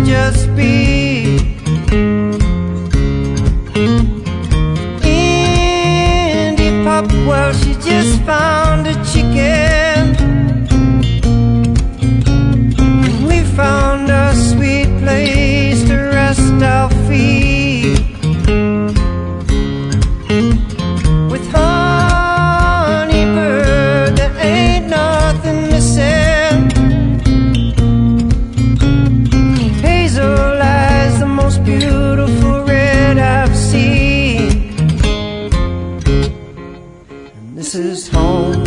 just be. Indie pop, well, she just found a chicken. We found a sweet place to rest our feet. With honey bird, there ain't nothing missing. Hazel eyes, the most beautiful red I've seen. And this is home.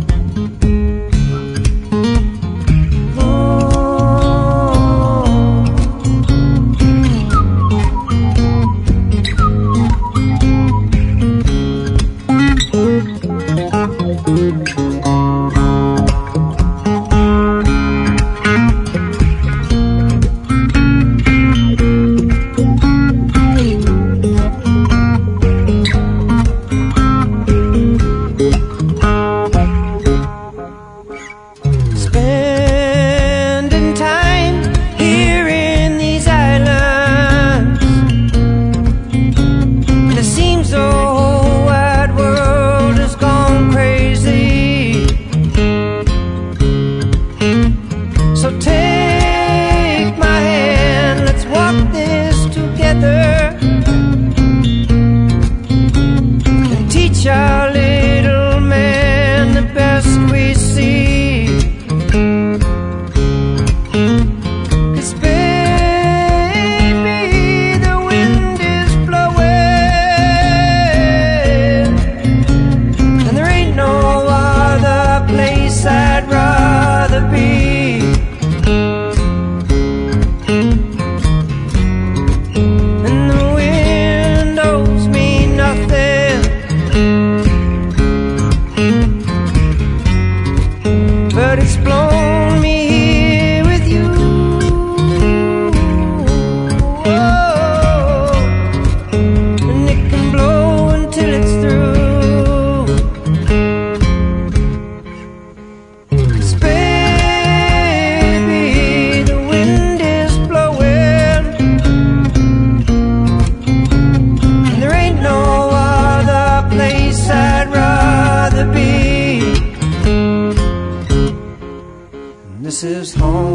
Spending time here in these islands, and it seems the whole wide world has gone crazy. So take my hand, let's walk this together, and teach our little man the best we see. 'Cause baby, the wind is blowing, and there ain't no other place I'd rather be. And the wind owes me nothing, but it's blown me here with you. Oh, and it can blow until it's through. 'Cause baby, the wind is blowing, and there ain't no other place I'd rather be. This is home.